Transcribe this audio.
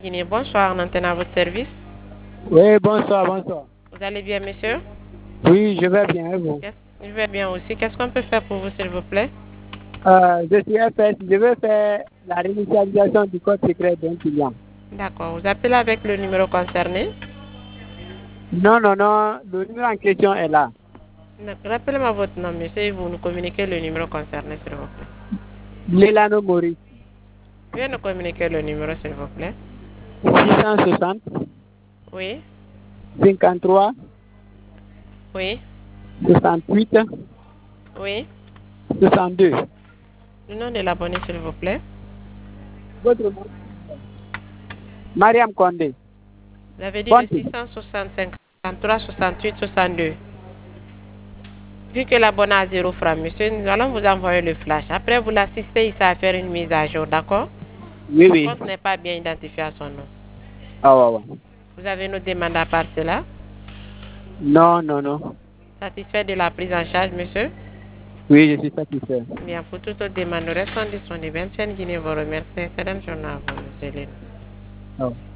Guinée, bonsoir, on antenne à votre service. Oui, bonsoir, bonsoir. Vous allez bien, monsieur? Oui, je vais bien, et vous? Je vais bien aussi. Qu'est-ce qu'on peut faire pour vous, s'il vous plaît? Je suis FS, je veux faire la réinitialisation du code secret d'un client. D'accord, vous appelez avec le numéro concerné. Non, non, non, le numéro en question est là. Rappelez-moi votre nom, monsieur, et vous nous communiquez le numéro concerné, s'il vous plaît. Lelano Maurice, Veuillez nous communiquer le numéro, s'il vous plaît. 660 Oui, 53 oui, 68 oui. 62. Le nom de l'abonné, s'il vous plaît. Votre nom? Mariam Condé. Vous avez dit le Conté. 665 53 68 62. Vu que l'abonné a 0 francs, monsieur, nous allons vous envoyer le flash. Après, vous l'assistez ici à faire une mise à jour, d'accord? Oui, Le oui. compte n'est pas bien identifié à son nom. Ah, ouais, ouais. Vous avez une demande à part cela? Non, non, non. Satisfait de la prise en charge, monsieur? Oui, je suis satisfait. Bien, pour toute autre demande, nous restons disponibles. Guinée vous remercie. Excellente journée à vous, monsieur Lino. Ah, ouais.